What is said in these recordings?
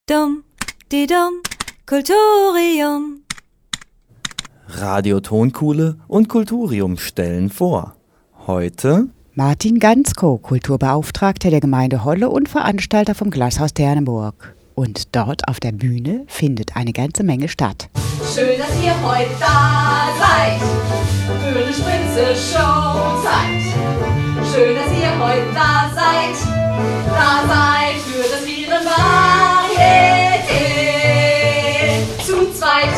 Dum, di dum, Kulturium. Radio Tonkuhle und Kulturium stellen vor. Heute Martin Ganzko, Kulturbeauftragter der Gemeinde Holle und Veranstalter vom Glashaus Derneburg. Und dort auf der Bühne findet eine ganze Menge statt. Schön, dass ihr heute da seid, für eine Spitze-Show-Zeit. Schön, dass ihr heute da seid für das Virenvarieté zu zweit.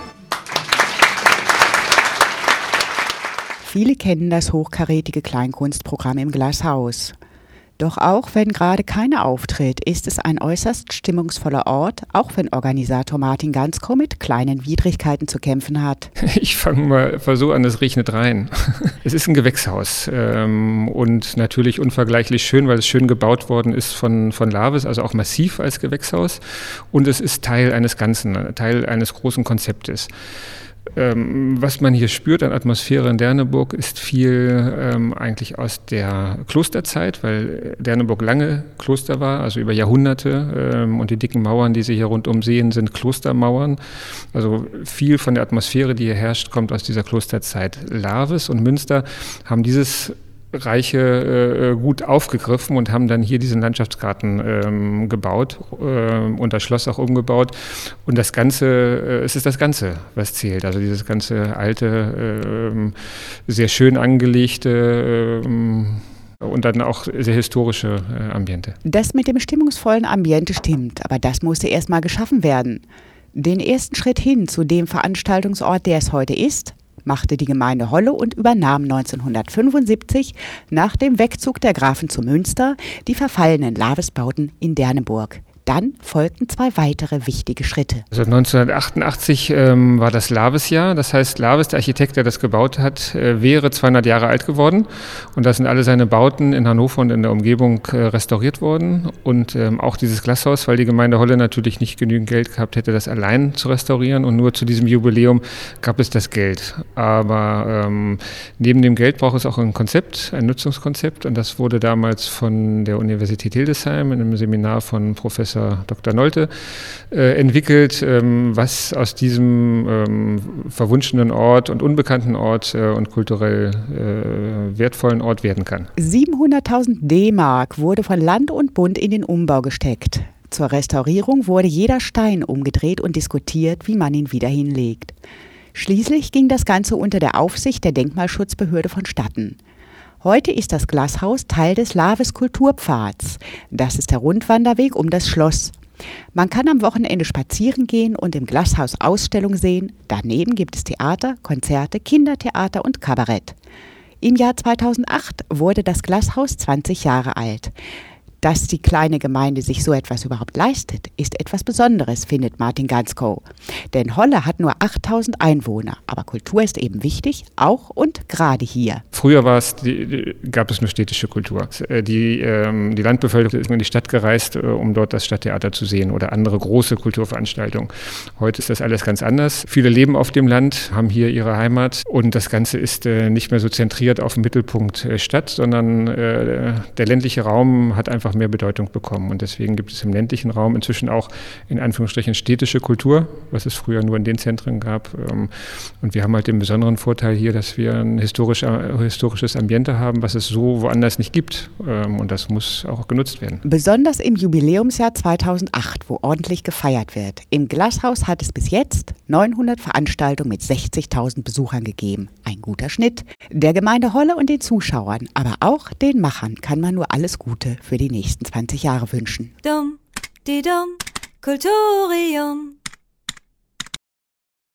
Viele kennen das hochkarätige Kleinkunstprogramm im Glashaus. Doch auch wenn gerade keiner auftritt, ist es ein äußerst stimmungsvoller Ort, auch wenn Organisator Martin Ganzko mit kleinen Widrigkeiten zu kämpfen hat. Ich fange mal so an, es regnet rein. Es ist ein Gewächshaus und natürlich unvergleichlich schön, weil es schön gebaut worden ist von Lavis, also auch massiv als Gewächshaus. Und es ist Teil eines Ganzen, Teil eines großen Konzeptes. Was man hier spürt an Atmosphäre in Derneburg ist viel eigentlich aus der Klosterzeit, weil Derneburg lange Kloster war, also über Jahrhunderte und die dicken Mauern, die Sie hier rundum sehen, sind Klostermauern. Also viel von der Atmosphäre, die hier herrscht, kommt aus dieser Klosterzeit. Lavis und Münster haben dieses Reiche gut aufgegriffen und haben dann hier diesen Landschaftsgarten gebaut und das Schloss auch umgebaut. Und das Ganze, es ist das Ganze, was zählt. Also dieses ganze alte, sehr schön angelegte und dann auch sehr historische Ambiente. Das mit dem stimmungsvollen Ambiente stimmt, aber das musste erst mal geschaffen werden. Den ersten Schritt hin zu dem Veranstaltungsort, der es heute ist, machte die Gemeinde Holle und übernahm 1975 nach dem Wegzug der Grafen zu Münster die verfallenen Lavisbauten in Derneburg. Dann folgten 2 weitere wichtige Schritte. Also 1988 war das Lavis-Jahr. Das heißt, Lavis, der Architekt, der das gebaut hat, wäre 200 Jahre alt geworden. Und da sind alle seine Bauten in Hannover und in der Umgebung restauriert worden. Und auch dieses Glashaus, weil die Gemeinde Holle natürlich nicht genügend Geld gehabt hätte, das allein zu restaurieren. Und nur zu diesem Jubiläum gab es das Geld. Aber neben dem Geld braucht es auch ein Konzept, ein Nutzungskonzept. Und das wurde damals von der Universität Hildesheim in einem Seminar von Professor Dr. Nolte entwickelt, was aus diesem verwunschenen Ort und unbekannten Ort und kulturell wertvollen Ort werden kann. 700.000 D-Mark wurde von Land und Bund in den Umbau gesteckt. Zur Restaurierung wurde jeder Stein umgedreht und diskutiert, wie man ihn wieder hinlegt. Schließlich ging das Ganze unter der Aufsicht der Denkmalschutzbehörde vonstatten. Heute ist das Glashaus Teil des Lavis Kulturpfads. Das ist der Rundwanderweg um das Schloss. Man kann am Wochenende spazieren gehen und im Glashaus Ausstellungen sehen. Daneben gibt es Theater, Konzerte, Kindertheater und Kabarett. Im Jahr 2008 wurde das Glashaus 20 Jahre alt. Dass die kleine Gemeinde sich so etwas überhaupt leistet, ist etwas Besonderes, findet Martin Ganzko. Denn Holle hat nur 8.000 Einwohner. Aber Kultur ist eben wichtig, auch und gerade hier. Früher gab es nur städtische Kultur. Die Landbevölkerung ist in die Stadt gereist, um dort das Stadttheater zu sehen oder andere große Kulturveranstaltungen. Heute ist das alles ganz anders. Viele leben auf dem Land, haben hier ihre Heimat und das Ganze ist nicht mehr so zentriert auf dem Mittelpunkt Stadt, sondern der ländliche Raum hat einfach mehr Bedeutung bekommen. Und deswegen gibt es im ländlichen Raum inzwischen auch in Anführungsstrichen städtische Kultur, was es früher nur in den Zentren gab. Und wir haben halt den besonderen Vorteil hier, dass wir ein historisches Ambiente haben, was es so woanders nicht gibt. Und das muss auch genutzt werden. Besonders im Jubiläumsjahr 2008, wo ordentlich gefeiert wird. Im Glashaus hat es bis jetzt 900 Veranstaltungen mit 60.000 Besuchern gegeben. Ein guter Schnitt. Der Gemeinde Holle und den Zuschauern, aber auch den Machern kann man nur alles Gute für die nächsten 20 Jahre wünschen. Dum, di dum, Kulturium.